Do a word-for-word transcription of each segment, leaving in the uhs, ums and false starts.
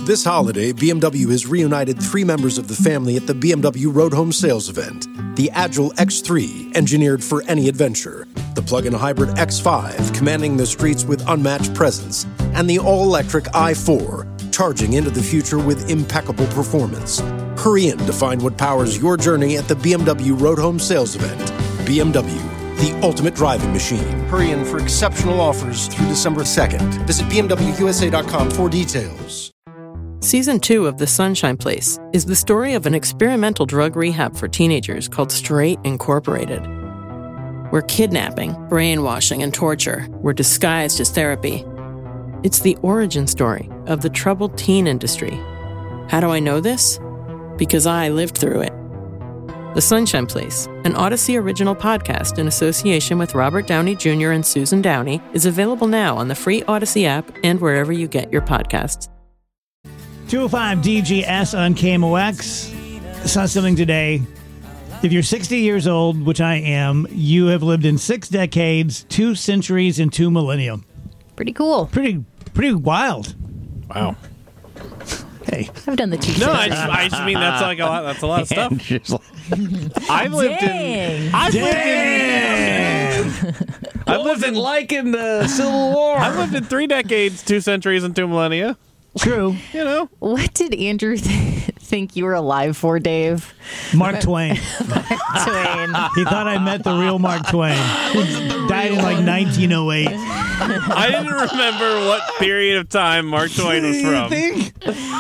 This holiday, B M W has reunited three members of the family at the B M W Road Home Sales event. The Agile X three, engineered for any adventure. The plug-in hybrid X five, commanding the streets with unmatched presence. And the all-electric i four, charging into the future with impeccable performance. Hurry in to find what powers your journey at the B M W Road Home Sales event. B M W, the ultimate driving machine. Hurry in for exceptional offers through December second. Visit B M W U S A dot com for details. Season two of The Sunshine Place is the story of an experimental drug rehab for teenagers called Straight Incorporated, where kidnapping, brainwashing, and torture were disguised as therapy. It's the origin story of the troubled teen industry. How do I know this? Because I lived through it. The Sunshine Place, an Odyssey original podcast in association with Robert Downey Junior and Susan Downey, is available now on the free Odyssey app and wherever you get your podcasts. two oh five D G S on K M O X. Saw something today. If you're sixty years old, which I am, you have lived in six decades, two centuries, and two millennium. Pretty cool. Pretty, pretty wild. Wow. Hey, I've done the two. No, I just, I just mean that's like a lot. That's a lot of stuff. I've lived Dang. in. I've Dang. lived in. I've lived in like in the Civil War. I've lived in three decades, two centuries, and two millennia. true. You know, What did Andrew th- think you were alive for, Dave? Mark Twain. Twain. He thought I met the real Mark Twain. Who died in like nineteen oh eight. I didn't remember what period of time Mark Twain was from. Think?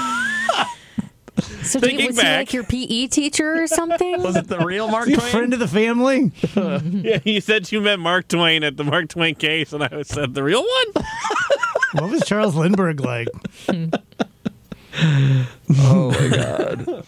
So did, Thinking was back. he like your P E teacher or something? Was it the real Mark You a Twain? friend of the family? Yeah, you said you met Mark Twain at the Mark Twain case, and I said the real one. What was Charles Lindbergh like? Oh my God.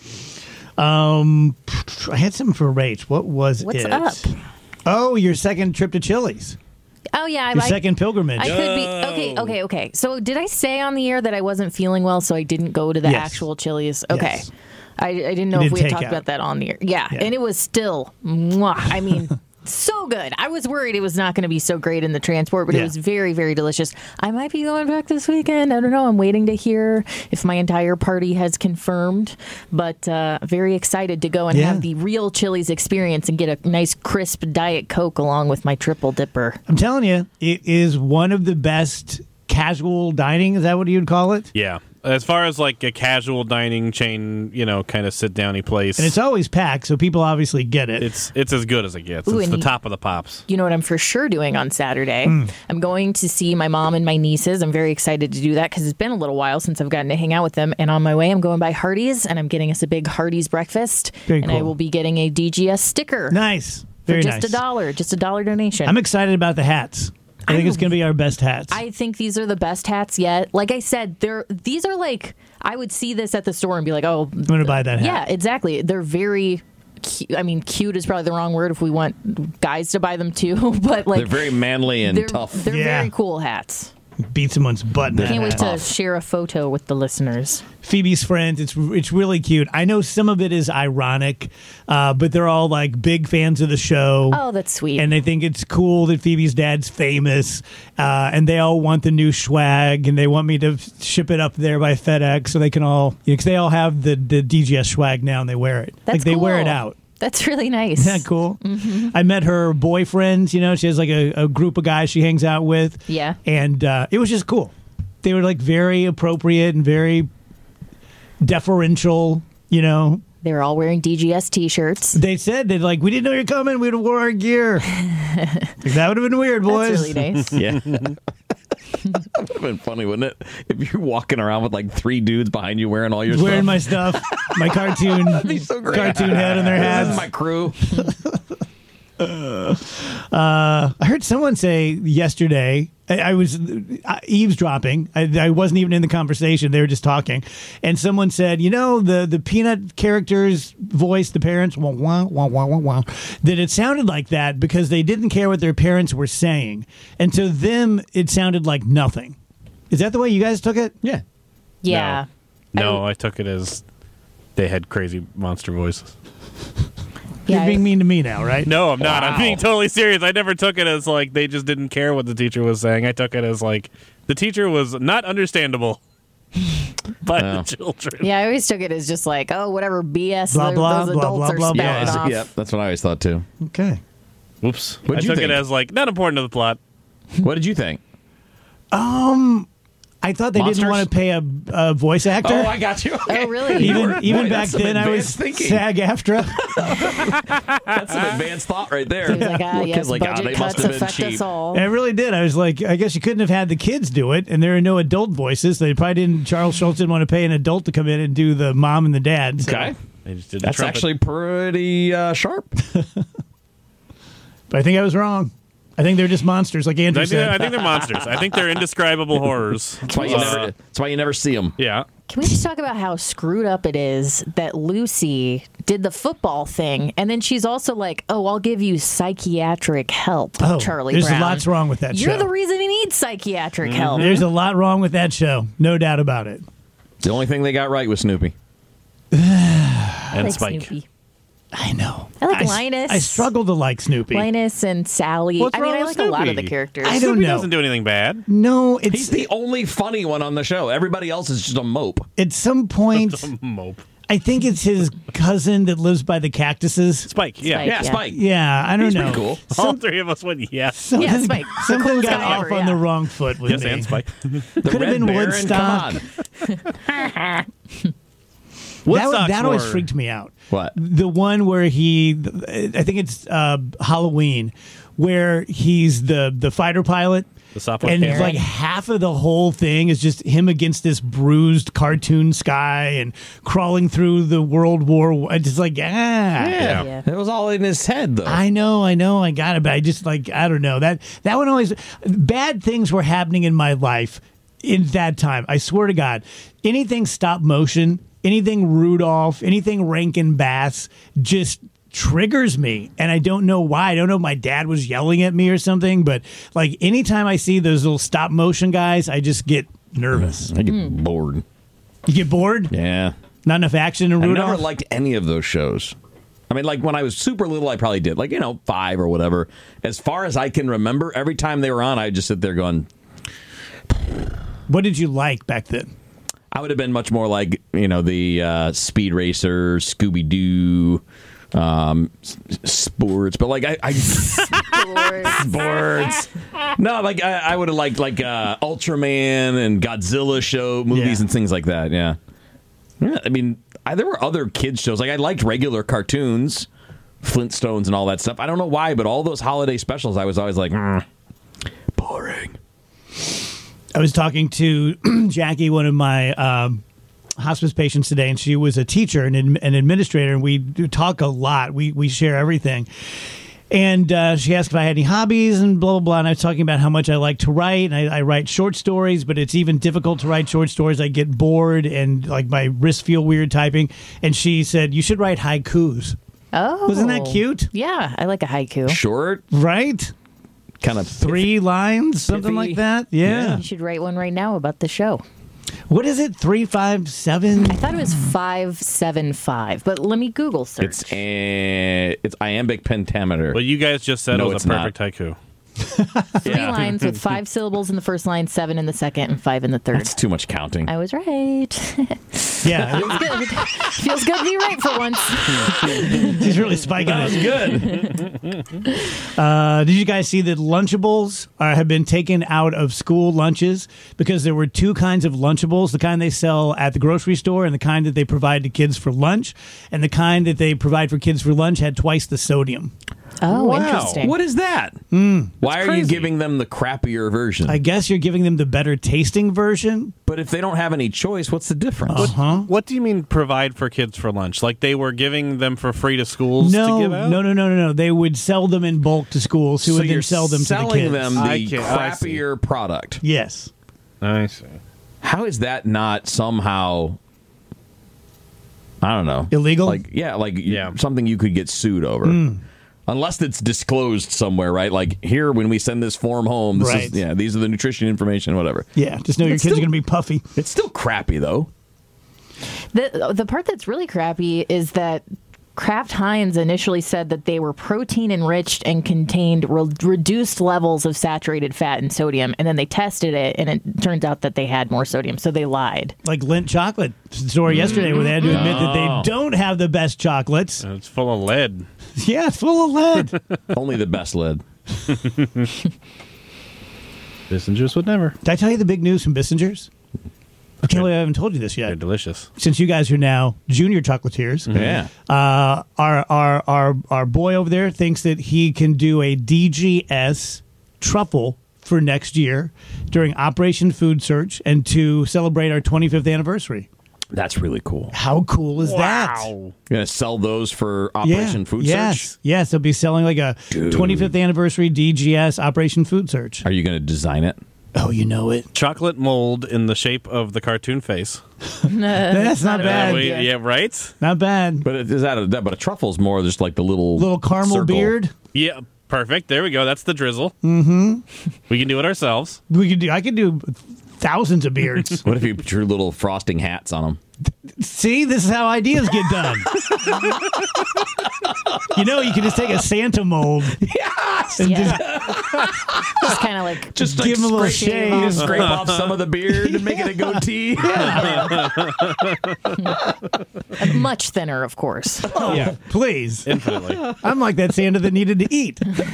Um, I had something for Rach. What was What's it? up? Oh, your second trip to Chili's. Oh yeah, Your I, second pilgrimage. I could be okay. Okay, okay. So did I say on the air that I wasn't feeling well, so I didn't go to the Yes. actual Chili's? Okay. Yes. I, I didn't know You if did we had take talked out. about that on the air. Yeah, Yeah. and it was still, mwah, I mean, so good. I was worried it was not going to be so great in the transport, but Yeah. it was very, very delicious. I might be going back this weekend. I don't know. I'm waiting to hear if my entire party has confirmed, but uh, very excited to go and Yeah. have the real Chili's experience and get a nice crisp Diet Coke along with my triple dipper. I'm telling you, it is one of the best casual dining. Is that what you'd call it? Yeah, as far as like a casual dining chain, you know, kind of sit downy place, And it's always packed, so people obviously get it. it's it's as good as it gets. Ooh, it's and the you- top of the pops. You know what I'm for sure doing on Saturday? Hmm. I'm going to see my mom and my nieces. I'm very excited to do that because it's been a little while since I've gotten to hang out with them. And on my way, I'm going by Hardee's and I'm getting us a big Hardee's breakfast. Very and I cool. will be getting a D G S sticker Nice. for Very just nice. a dollar, just a dollar donation. I'm excited about the hats. I think I'm- it's going to be our best hats. I think these are the best hats yet. Like I said, they're these are like I would see this at the store and be like, oh, I'm going to buy that hat. yeah, exactly. They're very. Cu- I mean, cute is probably the wrong word if we want guys to buy them too. But like, They're very manly and they're, tough. They're Yeah. very cool hats. Beat someone's butt in that Can't wait hat. to share a photo with the listeners. Phoebe's friends. It's it's really cute. I know some of it is ironic, uh, but they're all like big fans of the show. Oh, that's sweet. And they think it's cool that Phoebe's dad's famous, uh, and they all want the new swag, and they want me to ship it up there by FedEx so they can all, because they all have the, the D G S swag now and they wear it. That's like they wear it cool. out. That's really nice. Isn't that cool? Mm-hmm. I met her boyfriends. You know, she has like a, a group of guys she hangs out with. Yeah. And uh, it was just cool. They were like very appropriate and very deferential, you know. They were all wearing D G S T-shirts. They said that like, we didn't know you're coming. We'd have wore our gear. Like, that would have been weird, boys. That's really nice. Yeah. That would have been funny, wouldn't it? If you're walking around with like three dudes behind you wearing all your Wearing stuff. my stuff, my cartoon, be so great. cartoon head on their This is hats. my crew. Uh, I heard someone say yesterday, I, I was uh, eavesdropping. I, I wasn't even in the conversation. They were just talking. And someone said, you know, the, the Peanut character's voice, the parents, wah, wah, wah, wah, wah, wah, that it sounded like that because they didn't care what their parents were saying. And to them, it sounded like nothing. Is that the way you guys took it? Yeah. Yeah. No, I took it as they had crazy monster voices. Yeah, You're being mean to me now, right? No, I'm not. I'm being totally serious. I never took it as like they just didn't care what the teacher was saying. I took it as like the teacher was not understandable. by Yeah. the children. Yeah, I always took it as just like, oh, whatever B S Blah, those blah, those blah, adults blah, are blah, blah. spouting Yeah, off. yeah, that's what I always thought too. Okay. Whoops. What'd I you took think? it as like not important to the plot. What did you think? I thought they Monsters? didn't want to pay a, a voice actor. Oh, I got you. Okay. Oh, really? even even Boy, back that's some then, I was advanced thinking. SAG-AFTRA. That's some advanced thought right there. He was like, ah, Little yes, kid's like, ah, budget they must cuts have been affect cheap. us all. I really did. I was like, I guess you couldn't have had the kids do it, and there are no adult voices. They probably didn't. Charles Schultz didn't want to pay an adult to come in and do the mom and the dad. So. Okay. They just did the That's trumpet. actually pretty uh, sharp. But I think I was wrong. I think they're just monsters, like Andrew I think, said. I think they're monsters. I think they're indescribable horrors. That's why you Uh, never. That's why you never see them. Yeah. Can we just talk about how screwed up it is that Lucy did the football thing, and then she's also like, "Oh, I'll give you psychiatric help, Oh, Charlie there's Brown." lots wrong with that You're show. the reason he needs psychiatric help. There's a lot wrong with that show, no doubt about it. The only thing they got right was Snoopy. I And like Spike. Snoopy. I know. I like s- Linus. I struggle to like Snoopy. Linus and Sally. What's I mean, wrong I with like a lot of Snoopy? the characters. I don't Snoopy know. doesn't do anything bad. No, it's He's the only funny one on the show. Everybody else is just a mope. at some point. Mope. I think it's his cousin that lives by the cactuses. Spike. Yeah. Spike. Yeah, Yeah. Spike. Yeah, I don't He's know. pretty cool. All three of us went yes. Something, Yeah, Spike. The something coolest got guy off ever, on yeah. the wrong foot with Yes, me. and Spike. The Could have Red been Baron, Woodstock. come on. That, one- Woodstock's that always more- freaked me out. What? The one where he, I think it's uh, Halloween, where he's the the fighter pilot. The software and parent. like half of the whole thing is just him against this bruised cartoon sky and crawling through the World War. It's just like, ah. Yeah. Yeah. It was all in his head, though. I know, I know, I got it, but I just like I don't know that that one always bad things were happening in my life in that time. I swear to God, anything stop motion, anything Rudolph, anything Rankin Bass, just triggers me, and I don't know why. I don't know if my dad was yelling at me or something, but like anytime I see those little stop motion guys, I just get nervous. I get bored. You get bored? Yeah. Not enough action in I Rudolph. never liked any of those shows. I mean, like when I was super little, I probably did, like, you know, five or whatever. As far as I can remember, every time they were on, I'd just sit there going, What did you like back then? I would have been much more like, you know, the uh, Speed Racer, Scooby Doo, um, s- sports. But like, I. I sports. No, like I, I would have liked like uh, Ultraman and Godzilla show movies Yeah. and things like that. Yeah. Yeah. I mean, I, there were other kids shows. Like I liked regular cartoons, Flintstones and all that stuff. I don't know why, but all those holiday specials, I was always like, mm, boring. I was talking to Jackie, one of my um, hospice patients today, and she was a teacher and an an administrator, and we do talk a lot. We we share everything. And uh, she asked if I had any hobbies and blah, blah, blah. And I was talking about how much I like to write. And I, I write short stories, but it's even difficult to write short stories. I get bored and like my wrists feel weird typing. And she said, you should write haikus. Oh. Wasn't that cute? Yeah, I like a haiku. Short, Right? kind of Three lines, something Pithy. like that. Yeah. You should write one right now about the show. What is it? Three, five, seven? I thought it was five seven five, but let me Google search. It's a, it's iambic pentameter. What you guys just said No, was it's a not. perfect haiku. Three lines with five syllables in the first line, seven in the second, and five in the third. That's too much counting. I was right. Yeah. Good. Feels good to be right for once. He's really spiking it. Good. Uh, did you guys see that Lunchables are, have been taken out of school lunches because there were two kinds of Lunchables, the kind they sell at the grocery store and the kind that they provide to kids for lunch, and the kind that they provide for kids for lunch had twice the sodium. Oh, Wow. interesting. What is that? Why are you crazy. giving them the crappier version? I guess you're giving them the better tasting version. but if they don't have any choice, what's the difference? Uh-huh. What do you mean provide for kids for lunch? Like they were giving them for free to schools No, to give out? no, no, no, no, no. They would sell them in bulk to schools who So would then you're sell them to the selling kids. them I the can't- I see. crappier product. Yes. I see. How is that not somehow? I don't know. Illegal? Like yeah, like Yeah. something you could get sued over. Hmm. Unless it's disclosed somewhere, right? Like here, when we send this form home, this Right. is yeah, these are the nutrition information, whatever. Yeah, just know your It's kids still- are going to be puffy. It's still crappy though. The the part that's really crappy is that Kraft Heinz initially said that they were protein enriched and contained re- reduced levels of saturated fat and sodium, and then they tested it, and it turns out that they had more sodium, so they lied. Like Lindt chocolate story yesterday, where they had to admit that they don't have the best chocolates. It's full of lead. Yeah, it's full of lead. Only the best lead. Bissinger's would never. Did I tell you the big news from Bissinger's? I can't believe I haven't told you this yet. They're delicious. Since you guys are now junior chocolatiers, Yeah. uh, our our our our boy over there thinks that he can do a D G S truffle for next year during Operation Food Search and to celebrate our twenty-fifth anniversary. That's really cool. How cool is that? Wow. You're going to sell those for Operation Food yes. Search? Yes, they'll be selling like a Dude. twenty-fifth anniversary D G S Operation Food Search. Are you going to design it? Oh, you know it. Chocolate mold in the shape of the cartoon face. That's not a bad. Uh, we- idea. yeah, right? Not bad. But it, is that a, that? But a truffle's more just like the little Little caramel circle. beard. Yeah, perfect. There we go. That's the drizzle. Mm-hmm. We can do it ourselves. We could do. I could do thousands of beards. What if you put your little frosting hats on them? See, this is how ideas get done. You know, you can just take a Santa mold. Yes. And Yeah. just, Just kind of like Just Give like him a little scrape, shave. you just scrape off some of the beard and make it a goatee. much thinner, of course. yeah, please. Infinitely. I'm like that Santa that needed to eat.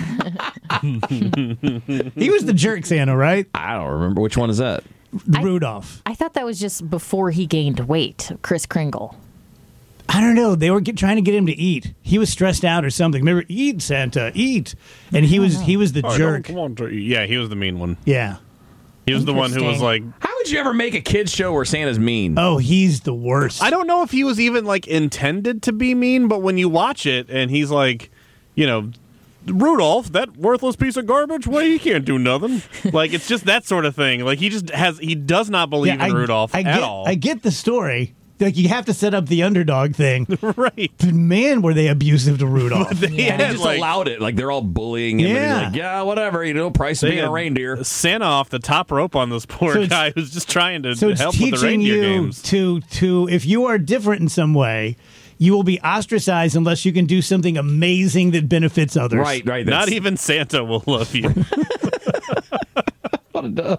He was the jerk Santa, right? I don't remember which one is that. I- Rudolph. I thought that was just before he gained weight, Kris Kringle. I don't know. They were get, trying to get him to eat. He was stressed out or something. Remember, eat Santa, eat. And he was he was the I jerk. don't want to eat. Yeah, he was the mean one. Yeah. He was the one who was like, Interesting. How would you ever make a kids show where Santa's mean? Oh, he's the worst. I don't know if he was even like intended to be mean, but when you watch it and he's like, you know, Rudolph, that worthless piece of garbage, well, he can't do nothing. Like, it's just that sort of thing. Like, he just has, he does not believe Yeah, in I, Rudolph I at get, all. I get the story. Like, you have to set up the underdog thing. Right. But man, were they abusive to Rudolph. They And he had, just like, allowed it. Like they're all bullying him. And Yeah. he's like, yeah, whatever. You know, price of they being a had reindeer. Santa off the top rope on this poor So it's- guy who's just trying to So it's help with the teaching reindeer you games. to to if you are different in some way, you will be ostracized unless you can do something amazing that benefits others. Right, right. Not that's- even Santa will love you. What a duh.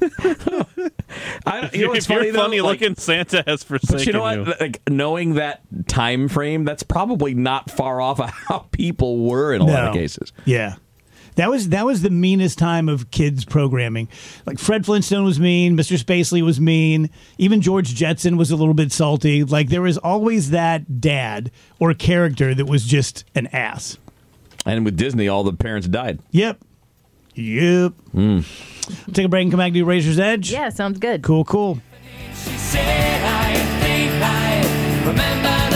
I don't, you know what's if you're funny, though? funny Like- looking, Santa has forsaken But you know what? Like knowing that time frame, that's probably not far off of how people were in a lot of No. cases. Yeah. That was that was the meanest time of kids programming. Like Fred Flintstone was mean, Mister Spacely was mean, even George Jetson was a little bit salty. Like there was always that dad or character that was just an ass. And with Disney, all the parents died. Yep. Yep. Take a break and come back and do Razor's Edge. Yeah, sounds good. Cool, cool. She said, I think I remember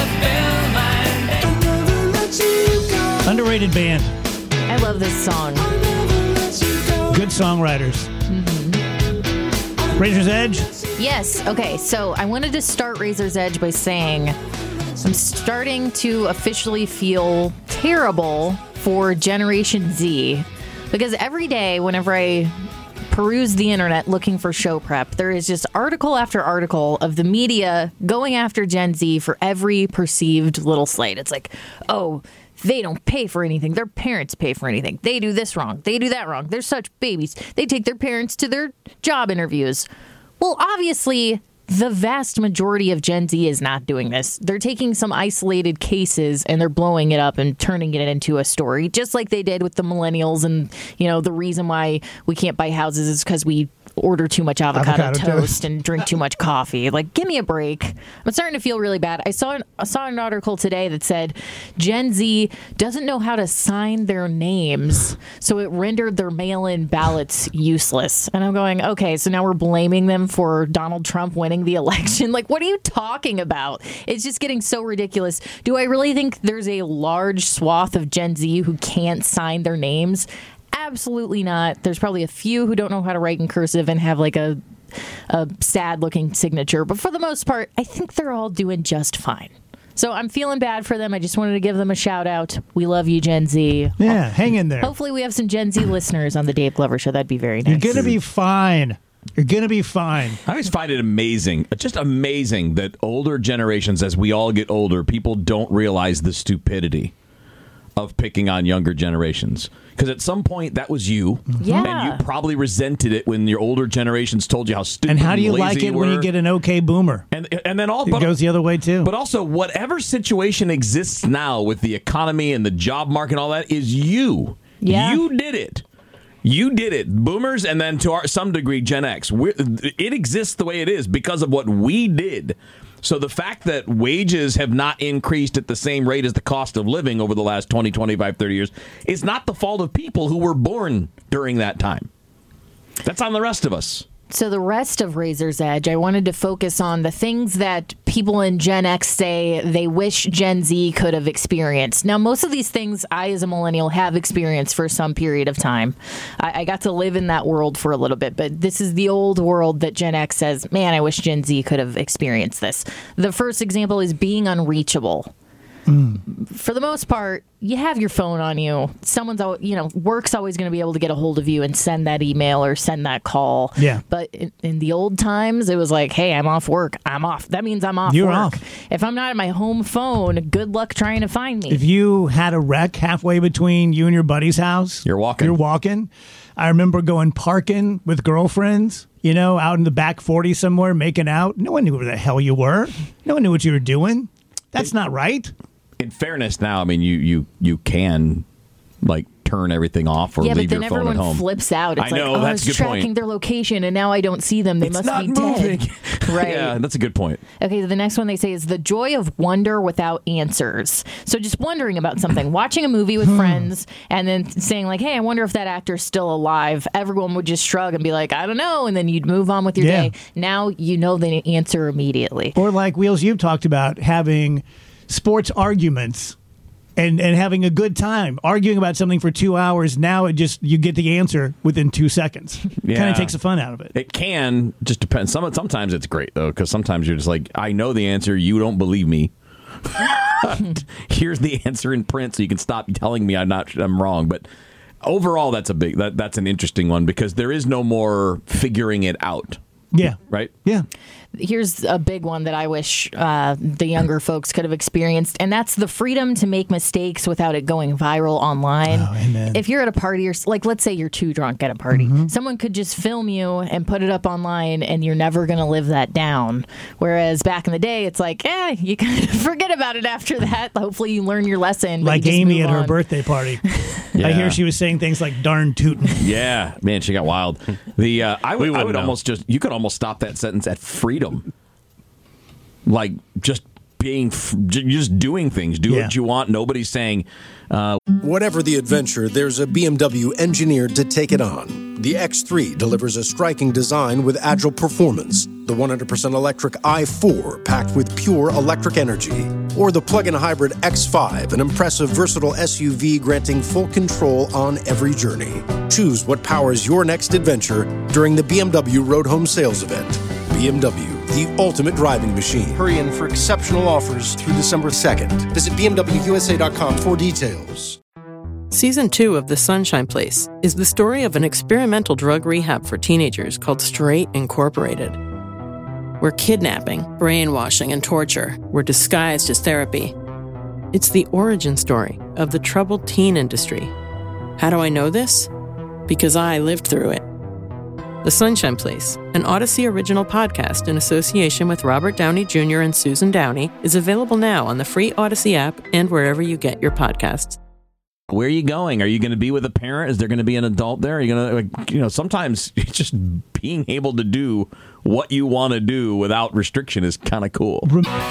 the film. I'll never let you go. Underrated band. I love this song. I'll never let you go. Good songwriters. Razor's Edge. Yes. Okay. So I wanted to start Razor's Edge by saying I'm starting to officially feel terrible for Generation Z because every day, whenever I peruse the internet looking for show prep, there is just article after article of the media going after Gen Z for every perceived little slight. It's like, oh, they don't pay for anything. Their parents pay for anything. They do this wrong. They do that wrong. They're such babies. They take their parents to their job interviews. Well, obviously, the vast majority of Gen Z is not doing this. They're taking some isolated cases and they're blowing it up and turning it into a story, just like they did with the millennials. And, you know, the reason why we can't buy houses is because we order too much avocado, Avocado toast, toast. and drink too much coffee. Like, give me a break. I'm starting to feel really bad. I saw an, I saw an article today that said Gen Z doesn't know how to sign their names, so it rendered their mail-in ballots useless. And I'm going, okay, so now we're blaming them for Donald Trump winning the election. Like, what are you talking about? It's just getting so ridiculous. Do I really think there's a large swath of Gen Z who can't sign their names? Absolutely not. There's probably a few who don't know how to write in cursive and have like a a sad looking signature, but for the most part, I think they're all doing just fine. So I'm feeling bad for them. I just wanted to give them a shout out. We love you, Gen Z. Yeah, hang in there. Hopefully we have some Gen Z listeners on the Dave Glover Show. That'd be very nice. You're going to be fine. You're going to be fine. I always find it amazing, just amazing that older generations, as we all get older, people don't realize the stupidity of picking on younger generations. Because at some point, that was you. Yeah. And you probably resented it when your older generations told you how stupid And how do you lazy like it were. when you get an okay boomer? And and then all It but, goes the other way, too. But also, whatever situation exists now with the economy and the job market and all that is you. Yeah. You did it. You did it. Boomers and then to our, some degree Gen X. We're, it exists the way it is because of what we did. So the fact that wages have not increased at the same rate as the cost of living over the last twenty, twenty-five, thirty years is not the fault of people who were born during that time. That's on the rest of us. So the rest of Razor's Edge, I wanted to focus on the things that people in Gen X say they wish Gen Z could have experienced. Now, most of these things I, as a millennial, have experienced for some period of time. I, I got to live in that world for a little bit, but this is the old world that Gen X says, man, I wish Gen Z could have experienced this. The first example is being unreachable. Mm. For the most part, you have your phone on you. Someone's, al- you know, work's always going to be able to get a hold of you and send that email or send that call. Yeah. But in, in the old times, it was like, hey, I'm off work. I'm off. That means I'm off You're work. off. If I'm not at my home phone, good luck trying to find me. If you had a wreck halfway between you and your buddy's house, You're walking. You're walking. I remember going parking with girlfriends, you know, out in the back forty somewhere, making out. No one knew where the hell you were. No one knew what you were doing. That's not right. In fairness, now, I mean, you you you can like turn everything off or yeah, leave but then your phone at everyone home. flips out. It's I like, know, oh, that's a I good was tracking point. their location, and now I don't see them. They It's must not be moving. dead. Right. Yeah, that's a good point. Okay, the next one they say is the joy of wonder without answers. So just wondering about something, watching a movie with friends, and then saying like, hey, I wonder if that actor's still alive. Everyone would just shrug and be like, I don't know, and then you'd move on with your Yeah. day. Now you know the answer immediately. Or like Wheels, you've talked about having sports arguments and, and having a good time arguing about something for two hours. Now it just you get the answer within two seconds. Yeah. Kind of takes the fun out of it. It can just depend. Some sometimes it's great though, because sometimes you're just like, I know the answer, you don't believe me. Here's the answer in print, so you can stop telling me I'm not I'm wrong. But overall, that's a big that that's an interesting one because there is no more figuring it out. Yeah. Right? Yeah. Here's a big one that I wish uh, the younger folks could have experienced, and that's the freedom to make mistakes without it going viral online. Oh, amen. If you're at a party, or like let's say you're too drunk at a party, Mm-hmm. someone could just film you and put it up online, and you're never going to live that down. Whereas back in the day, it's like, eh, you kind of forget about it after that. Hopefully, you learn your lesson. but Like you just Amy move at her on. birthday party. Yeah. I hear she was saying things like darn tootin'. Yeah, man, she got wild. The uh, I would, We I wouldn't would know. almost just you could almost stop that sentence at freedom, like just being f- j- just doing things, do Yeah. what you want. Nobody's saying uh, Whatever the adventure, there's a B M W engineered to take it on. The X three delivers a striking design with agile performance. The one hundred percent electric i four packed with pure electric energy. Or the plug-in hybrid X five, an impressive versatile S U V granting full control on every journey. Choose what powers your next adventure during the B M W Road Home Sales Event. B M W, the ultimate driving machine. Hurry in for exceptional offers through December second. Visit B M W U S A dot com for details. Season two of The Sunshine Place is the story of an experimental drug rehab for teenagers called Straight Incorporated, where kidnapping, brainwashing, and torture were disguised as therapy. It's the origin story of the troubled teen industry. How do I know this? Because I lived through it. The Sunshine Place, an Odyssey original podcast in association with Robert Downey Junior and Susan Downey, is available now on the free Odyssey app and wherever you get your podcasts. where are you going? Are you going to be with a parent? Is there going to be an adult there? Are you going to, like, you know, sometimes it's just being able to do what you want to do without restriction is kind of cool.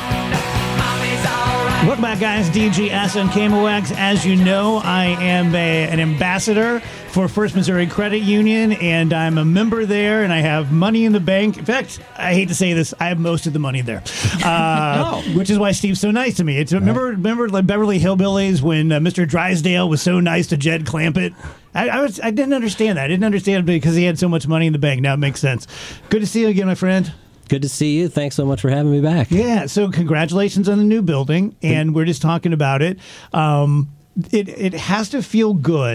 Welcome back, guys. D G S and K M O X. As you know, I am a, an ambassador for First Missouri Credit Union, and I'm a member there, and I have money in the bank. In fact, I hate to say this, I have most of the money there, uh, Oh. which is why Steve's so nice to me. It's remember, remember like Beverly Hillbillies when uh, Mister Drysdale was so nice to Jed Clampett. I, I was I didn't understand that. I didn't understand it because he had so much money in the bank. Now it makes sense. Good to see you again, my friend. Good to see you. Thanks so much for having me back. Yeah, so congratulations on the new building, and we're just talking about it. Um, it it has to feel good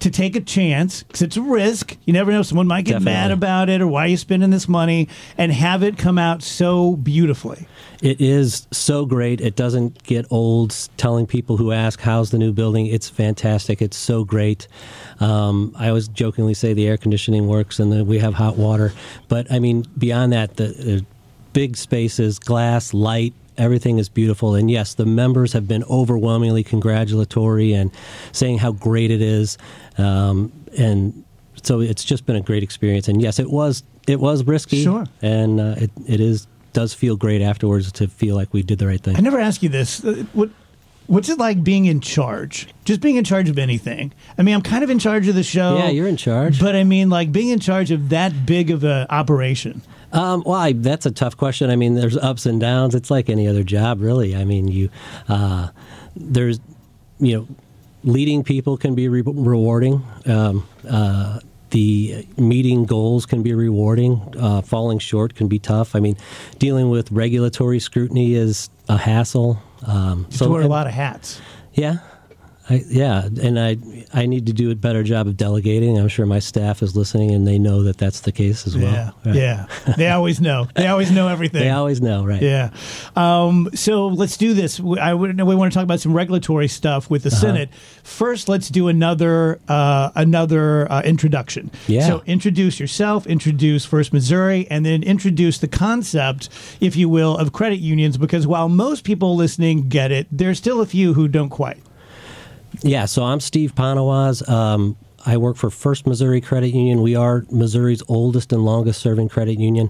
to take a chance, because it's a risk. You never know. Someone might get Definitely. mad about it, or why are you spending this money, and have it come out so beautifully. It is so great. It doesn't get old telling people who ask, how's the new building? It's fantastic. It's so great. Um, I always jokingly say the air conditioning works and that we have hot water. But, I mean, beyond that, the, the big spaces, glass, light, everything is beautiful. And, yes, the members have been overwhelmingly congratulatory and saying how great it is. Um, and so it's just been a great experience. And, yes, it was it was risky. Sure. And uh, it, it is does feel great afterwards to feel like we did the right thing. I never asked you this. Uh, What What's it like being in charge? Just being in charge of anything. I mean, I'm kind of in charge of the show. Yeah, you're in charge. But I mean, like being in charge of that big of a operation. Um, well, I, that's a tough question. I mean, there's ups and downs. It's like any other job, really. I mean, you uh, there's you know, leading people can be re- rewarding. Um, uh, The meeting goals can be rewarding. Uh, falling short can be tough. I mean, dealing with regulatory scrutiny is a hassle. Um, So wear a lot of hats. Yeah, I, yeah, and I I need to do a better job of delegating. I'm sure my staff is listening, and they know that that's the case as well. Yeah, Right. yeah. They always know. They always know everything. They always know, right? Yeah. Um, so let's do this. We, I would, we want to talk about some regulatory stuff with the Uh-huh. Senate. First, let's do another uh, another uh, introduction. Yeah. So introduce yourself, introduce First Missouri, and then introduce the concept, if you will, of credit unions. Because while most people listening get it, there's still a few who don't quite. Yeah, so I'm Steve Panawaz. Um, I work for First Missouri Credit Union. We are Missouri's oldest and longest-serving credit union.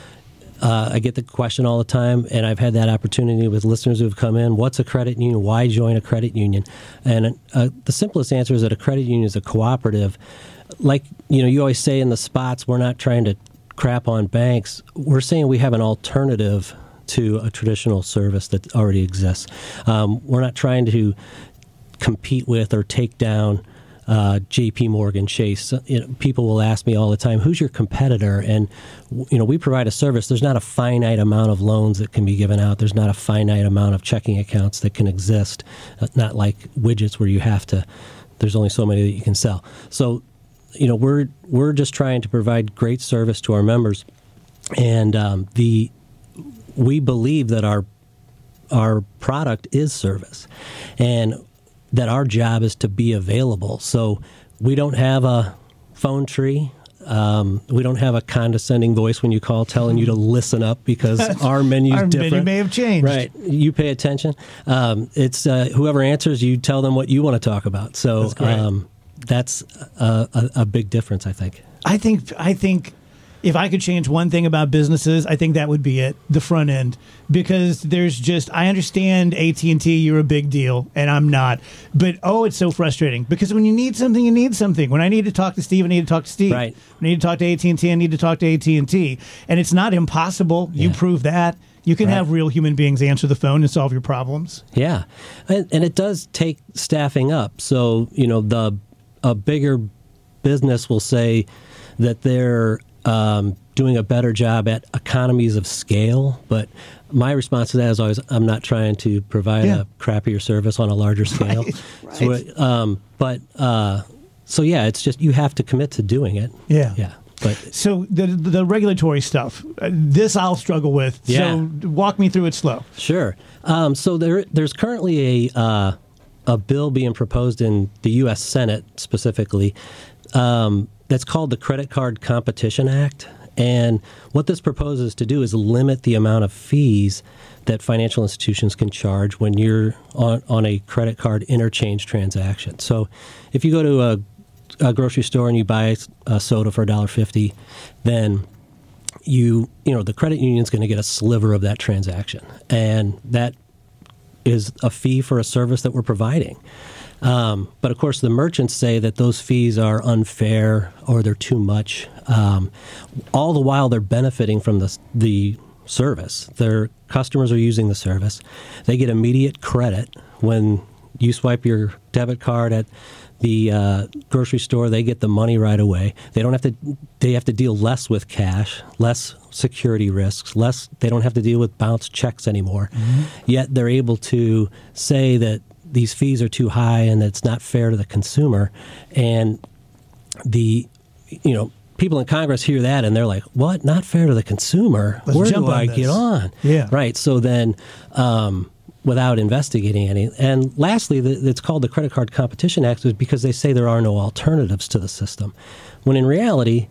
Uh, I get the question all the time, and I've had that opportunity with listeners who have come in. What's a credit union? Why join a credit union? And uh, the simplest answer is that a credit union is a cooperative. Like, you know, you always say in the spots, we're not trying to crap on banks. We're saying we have an alternative to a traditional service that already exists. Um, we're not trying to compete with or take down uh, J P Morgan Chase. You know, people will ask me all the time, who's your competitor? And, you know, we provide a service. There's not a finite amount of loans that can be given out. There's not a finite amount of checking accounts that can exist. Uh, not like widgets where you have to, there's only so many that you can sell. So, you know, we're, we're just trying to provide great service to our members. And um, the, we believe that our, our product is service. And that our job is to be available. So we don't have a phone tree. Um, we don't have a condescending voice when you call telling you to listen up because our menu's Our different. menu may have changed. Right. You pay attention. Um, it's uh, whoever answers, you tell them what you want to talk about. So That's great. um, that's a, a, a big difference, I think. I think I think if I could change one thing about businesses, I think that would be it, the front end. Because there's just, I understand A T and T, you're a big deal, and I'm not. But, oh, it's so frustrating. Because when you need something, you need something. When I need to talk to Steve, I need to talk to Steve. Right. When I need to talk to A T and T, I need to talk to A T and T. And it's not impossible. You Yeah. prove that. You can Right. have real human beings answer the phone and solve your problems. Yeah, and, and it does take staffing up. So, you know, the a bigger business will say that they're um, doing a better job at economies of scale. But my response to that is always, I'm not trying to provide Yeah. a crappier service on a larger scale. Right, So, right. um, but uh, so yeah, it's just you have to commit to doing it. Yeah. Yeah. But So the the regulatory stuff, uh, this I'll struggle with. Yeah. So walk me through it slow. Sure. Um, so there, there's currently a uh, a bill being proposed in the U S Senate specifically um, that's called the Credit Card Competition Act. And what this proposes to do is limit the amount of fees that financial institutions can charge when you're on, on a credit card interchange transaction. So if you go to a, a grocery store and you buy a soda for one dollar fifty, then you you know the credit union's going to get a sliver of that transaction, and that is a fee for a service that we're providing. Um, but of course, the merchants say that those fees are unfair or they're too much. Um, all the while, they're benefiting from the the service. Their customers are using the service. They get immediate credit when you swipe your debit card at the uh, grocery store. They get the money right away. They don't have to. They have to deal less with cash, less security risks, less. They don't have to deal with bounced checks anymore. Mm-hmm. Yet they're able to say that these fees are too high and it's not fair to the consumer. And the, you know, people in Congress hear that and they're like, what? Not fair to the consumer? Let's Where jump do on I this. get on? Yeah. Right. So then, um, without investigating any. And lastly, the, it's called the Credit Card Competition Act is because they say there are no alternatives to the system. When in reality,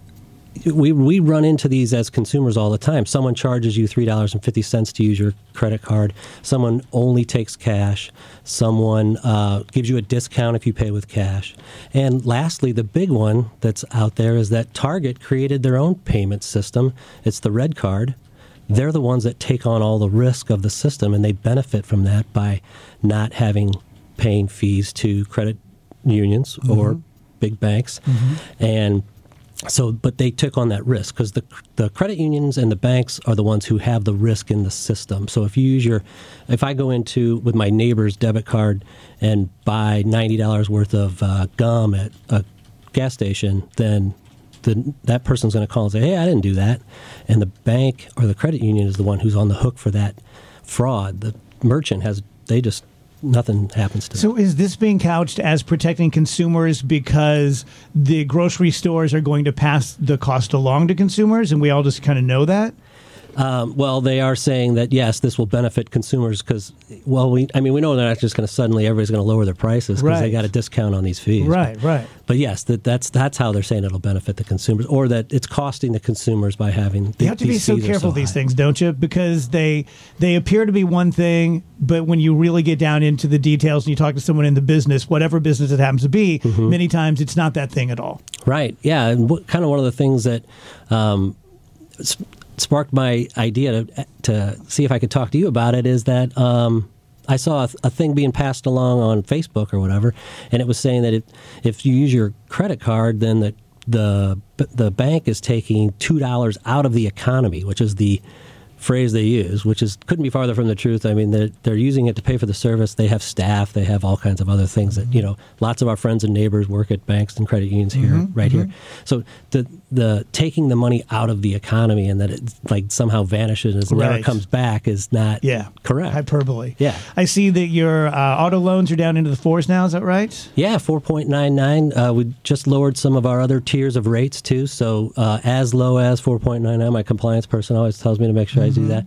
we we run into these as consumers all the time. Someone charges you three dollars and fifty cents to use your credit card. Someone only takes cash. Someone uh, gives you a discount if you pay with cash. And lastly, the big one that's out there is that Target created their own payment system. It's the Red Card. They're the ones that take on all the risk of the system, and they benefit from that by not having paying fees to credit unions mm-hmm. or big banks. Mm-hmm. And so, but they took on that risk because the the credit unions and the banks are the ones who have the risk in the system. So if you use your, if I go into with my neighbor's debit card and buy ninety dollars worth of uh, gum at a gas station, then the, that person's going to call and say, hey, I didn't do that. And the bank or the credit union is the one who's on the hook for that fraud. The merchant has, they just, nothing happens to them. So is this being couched as protecting consumers because the grocery stores are going to pass the cost along to consumers and we all just kind of know that? Um, well, they are saying that, yes, this will benefit consumers because, well, we, I mean, we know they're not just going to suddenly, everybody's going to lower their prices because Right. they got a discount on these fees. Right, but, right. But yes, that, that's that's how they're saying it'll benefit the consumers or that it's costing the consumers by having the, You have to be these so fees are careful of these high. things, don't you? Because they they appear to be one thing, but when you really get down into the details and you talk to someone in the business, whatever business it happens to be, Mm-hmm. many times it's not that thing at all. Right. Yeah. And what, kind of one of the things that um, sp- sparked my idea to to see if I could talk to you about it is that um, I saw a, a thing being passed along on Facebook or whatever, and it was saying that if, if you use your credit card, then the the the bank is taking two dollars out of the economy, which is the phrase they use, which is couldn't be farther from the truth. I mean, they're, they're using it to pay for the service. They have staff. They have all kinds of other things that, you know, lots of our friends and neighbors work at banks and credit unions here, Mm-hmm, right mm-hmm. here. So the the taking the money out of the economy and that it like somehow vanishes and never Right. comes back is not Yeah. correct. Hyperbole. Yeah. I see that your uh, auto loans are down into the fours now. Is that right? Yeah, four point nine nine. Uh, we just lowered some of our other tiers of rates, too. So uh, as low as four point nine nine. My compliance person always tells me to make sure Mm-hmm. I do that.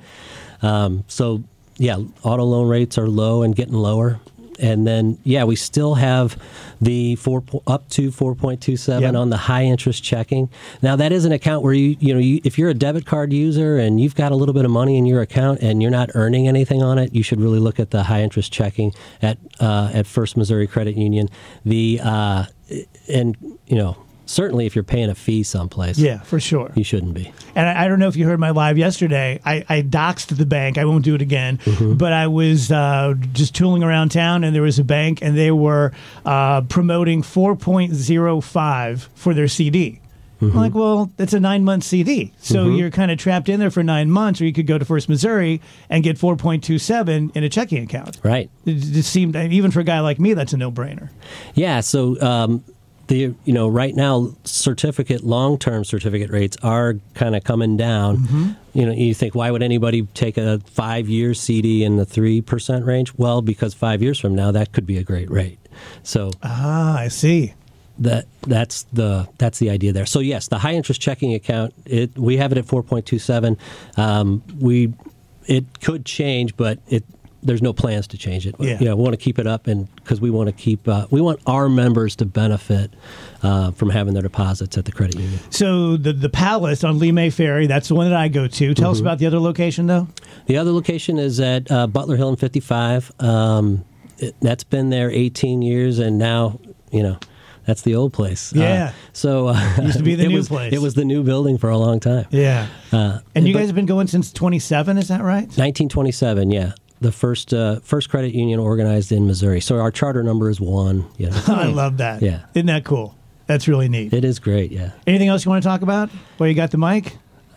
Um, so, yeah, auto loan rates are low and getting lower. And then, yeah, we still have the four up to four point two seven Yep. on the high interest checking. Now, that is an account where you, you know, you, if you're a debit card user and you've got a little bit of money in your account and you're not earning anything on it, you should really look at the high interest checking at uh, at First Missouri Credit Union. The uh, and you know. Certainly, if you're paying a fee someplace, Yeah, for sure. you shouldn't be. And I, I don't know if you heard my live yesterday. I, I doxed the bank. I won't do it again. Mm-hmm. But I was uh, just tooling around town, and there was a bank, and they were uh, promoting four point oh five for their C D. Mm-hmm. I'm like, well, that's a nine-month C D. So you're kind of trapped in there for nine months, or you could go to First Missouri and get four point two seven in a checking account. Right. It just seemed, even for a guy like me, that's a no-brainer. Yeah. So, um, the you know, right now, certificate, long-term certificate rates are kind of coming down. Mm-hmm. You know, you think, why would anybody take a five-year C D in the three percent range? Well, because five years from now, that could be a great rate. So Ah, I see. that that's the that's the idea there. So yes, the high interest checking account, it we have it at four point two seven. Um, we it could change, but it there's no plans to change it. Yeah. You know, we want to keep it up, and because we want to keep uh, we want our members to benefit uh, from having their deposits at the credit union. So the the Palace on Lee May Ferry, that's the one that I go to. Tell us Mm-hmm. about the other location, though. The other location is at uh, Butler Hill and fifty-five. Um, it, that's been there eighteen years, and now you know. That's the old place. Yeah. Uh, so uh, Used to be the it new was, place. It was the new building for a long time. Yeah. Uh, And you but- guys have been going since twenty-seven, is that right? nineteen twenty-seven, yeah. The first uh, first credit union organized in Missouri. So our charter number is one. Yeah, I love that. Yeah. Isn't that cool? That's really neat. it is great. Yeah. Anything else you want to talk about? Well, you got the mic?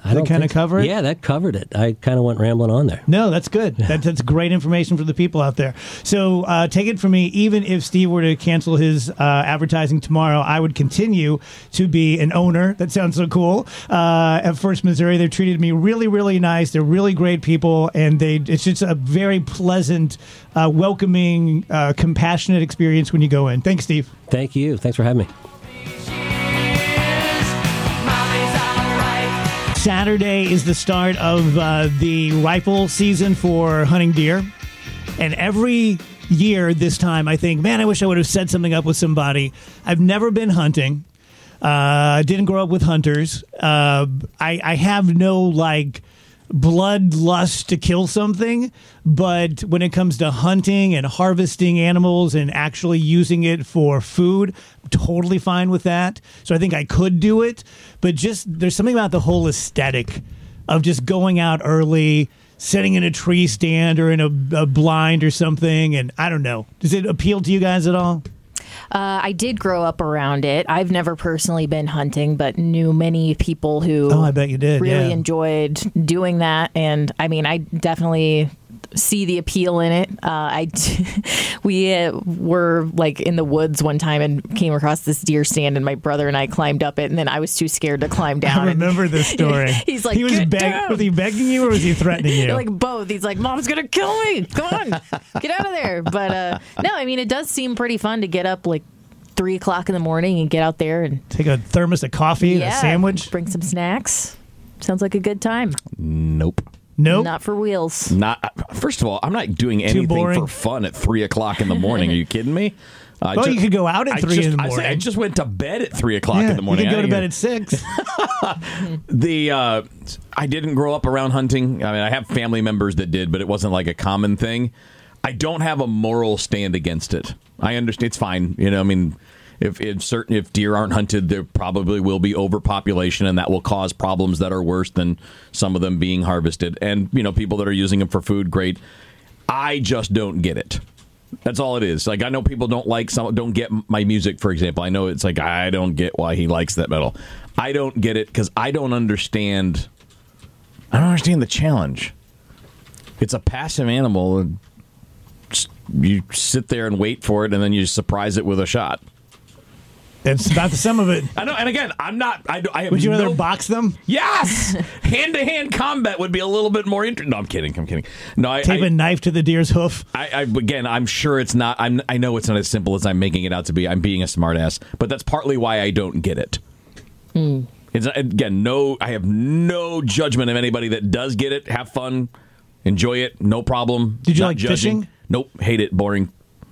I Does don't that kind of think- cover it? Yeah, that covered it. I kind of went rambling on there. No, that's good. That, that's great information for the people out there. So uh, take it from me, even if Steve were to cancel his uh, advertising tomorrow, I would continue to be an owner. That sounds so cool. Uh, at First Missouri, they've treated me really, really nice. They're really great people, and they it's just a very pleasant, uh, welcoming, uh, compassionate experience when you go in. Thanks, Steve. Thank you. Thanks for having me. Saturday is the start of uh, the rifle season for hunting deer. And every year this time, I think, man, I wish I would have set something up with somebody. I've never been hunting. I uh, didn't grow up with hunters. Uh, I, I have no, like, bloodlust to kill something. But when it comes to hunting and harvesting animals and actually using it for food, I'm totally fine with that. So I think I could do it. But just there's something about the whole aesthetic of just going out early, sitting in a tree stand or in a, a blind or something. And I don't know. Does it appeal to you guys at all? Uh, I did grow up around it. I've never personally been hunting, but knew many people who Oh, I bet you did. really yeah. enjoyed doing that. And I mean, I definitely see the appeal in it. Uh, I we uh, were like in the woods one time and came across this deer stand, and my brother and I climbed up it, and then I was too scared to climb down. I remember this story. He's like, he was, "Get beg- down." was he begging you or was he threatening you? Like both. He's like, "Mom's gonna kill me. Come on, get out of there." But uh, no, I mean, it does seem pretty fun to get up like three o'clock in the morning and get out there and take a thermos of coffee and a yeah, sandwich. bring some snacks. Sounds like a good time. Nope. Nope. Not for wheels. Not. First of all, I'm not doing anything boring. for fun at three o'clock in the morning. Are you kidding me? Uh, Well, you could go out at I three just- in the I said- morning. I just went to bed at three o'clock yeah, in the morning. you could go I to ain't bed at six. The uh, I didn't grow up around hunting. I mean, I have family members that did, but it wasn't like a common thing. I don't have a moral stand against it. I understand it's fine. You know, I mean, if if certain if deer aren't hunted, there probably will be overpopulation, and that will cause problems that are worse than some of them being harvested. And you know, people that are using them for food, great. I just don't get it. That's all it is. Like, I know people don't like some, don't get my music, for example. I know it's like, I don't get why he likes that metal. I don't get it because I don't understand. I don't understand the challenge. It's a passive animal. And just- you sit there and wait for it, and then you surprise it with a shot. That's about the sum of it. I know. And again, I'm not. I, I have Would you rather no- box them? Yes, hand to hand combat would be a little bit more interesting. No, I'm kidding. I'm kidding. No, I. Tape I a knife to the deer's hoof? I, I again, I'm sure it's not. I'm. I know it's not as simple as I'm making it out to be. I'm being a smartass, but that's partly why I don't get it. Hmm. It's again, no. I have no judgment of anybody that does get it. Have fun, enjoy it, no problem. Did you Not like judging. fishing? Nope, hate it. Boring.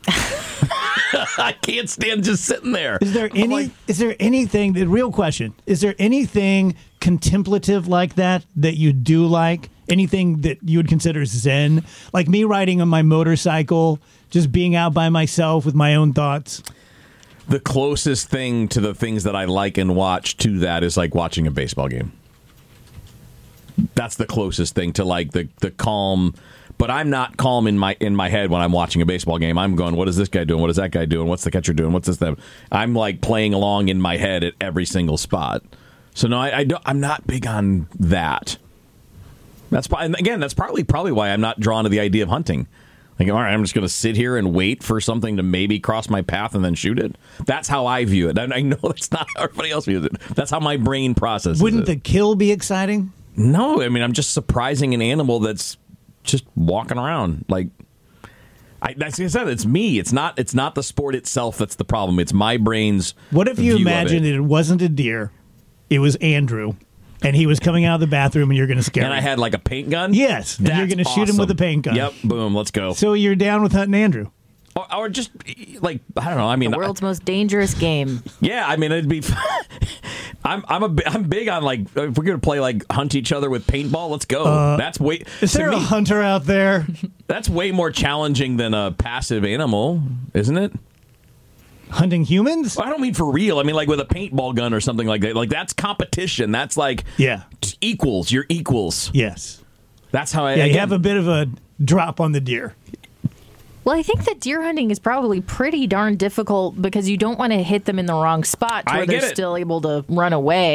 I can't stand just sitting there. Is there any? like- is there anything? The real question: is there anything contemplative like that that you do like? Anything that you would consider zen? Like me riding on my motorcycle, just being out by myself with my own thoughts. The closest thing to the things that I like and watch to that is like watching a baseball game. That's the closest thing to like the the calm. But I'm not calm in my in my head when I'm watching a baseball game. I'm going, what is this guy doing? What is that guy doing? What's the catcher doing? What's this? That? I'm like playing along in my head at every single spot. So no, I, I don't, I'm not big on that. That's and again, that's partly probably why I'm not drawn to the idea of hunting. Like, all right, I'm just going to sit here and wait for something to maybe cross my path and then shoot it. That's how I view it. And I know that's not how everybody else views it. That's how my brain processes Wouldn't it. the kill be exciting? No, I mean, I'm just surprising an animal that's just walking around. Like, I, that's like I said, it's me. It's not. It's not the sport itself that's the problem. It's my brain's. What if you view of imagined it. that it wasn't a deer, it was Andrew, and he was coming out of the bathroom, and you're going to scare And him? I had like a paint gun. Yes, and you're That's going to shoot him with a awesome. paint gun. Yep, boom, let's go. So you're down with hunting Andrew? Or, or just like I don't know. I mean, The world's most dangerous game. yeah. I mean, it'd be. I'm I'm a bi- I'm big on like if we're gonna play like hunt each other with paintball. Let's go. Uh, that's way. Is to there a me, hunter out there? that's way more challenging than a passive animal, isn't it? Hunting humans? I don't mean for real. I mean like with a paintball gun or something like that. Like that's competition. That's like Yeah. t- equals. You're equals. Yes. That's how I. Yeah, you again, have a bit of a drop on the deer. Well, I think that deer hunting is probably pretty darn difficult because you don't want to hit them in the wrong spot to I where they're get it. still able to run away.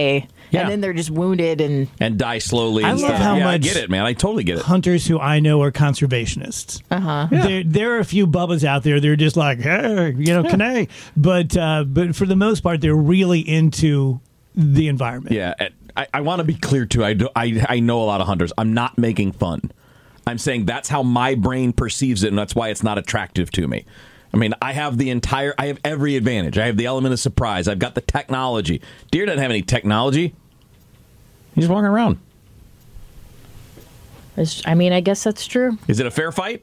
Yeah. and then they're just wounded and and die slowly. I and love stuff. how yeah, I much get it, man. I totally get it. Hunters who I know are conservationists. uh-huh. There, there are a few bubbas out there. They're just like, hey, you know, can I? But, uh, but for the most part, they're really into the environment. Yeah, and I, I want to be clear too. I, do, I I know a lot of hunters. I'm not making fun. I'm saying that's how my brain perceives it, and that's why it's not attractive to me. I mean, I have the entire, I have every advantage. I have the element of surprise. I've got the technology. Deer doesn't have any technology. He's just walking around. It's- I mean, I guess that's true. Is it a fair fight?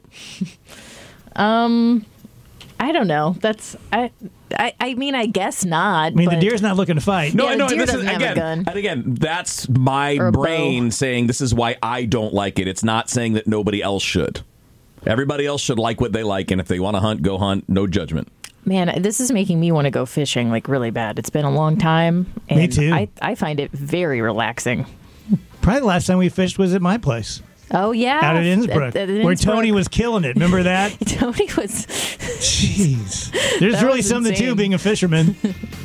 Um, I don't know. That's I. I, I mean, I guess not. I mean, but the deer's not looking to fight. No, Yeah, I know. a deer And this is, doesn't have a again, gun. and again, that's my Or a brain bow. saying this is why I don't like it. It's not saying that nobody else should. Everybody else should like what they like, and if they want to hunt, go hunt. No judgment. Man, this is making me want to go fishing like really bad. It's been a long time. And Me too. I, I find it very relaxing. Probably the last time we fished was at my place Oh yeah, out at Innsbruck, At- at where Tony Innsbruck. was killing it. Remember that? Tony was. Jeez. There's That really was something to insane. being a fisherman.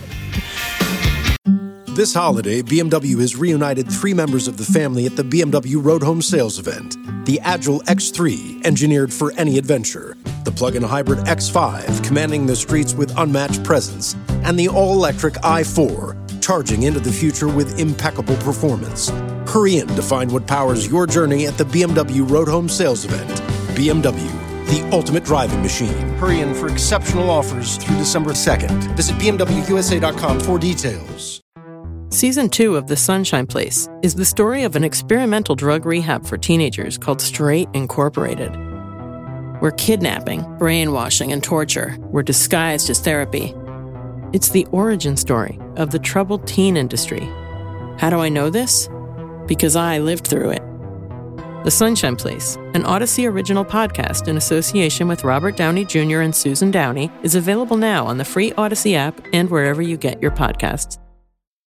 This holiday, B M W has reunited three members of the family at the B M W Road Home Sales Event. The Agile X three, engineered for any adventure. The plug-in hybrid X five, commanding the streets with unmatched presence. And the all-electric i four, charging into the future with impeccable performance. Hurry in to find what powers your journey at the B M W Road Home Sales Event. B M W, the ultimate driving machine. Hurry in for exceptional offers through December second. Visit B M W U S A dot com for details. Season two of The Sunshine Place is the story of an experimental drug rehab for teenagers called Straight Incorporated, where kidnapping, brainwashing, and torture were disguised as therapy. It's the origin story of the troubled teen industry. How do I know this? Because I lived through it. The Sunshine Place, an Odyssey original podcast in association with Robert Downey Junior and Susan Downey, is available now on the free Odyssey app and wherever you get your podcasts.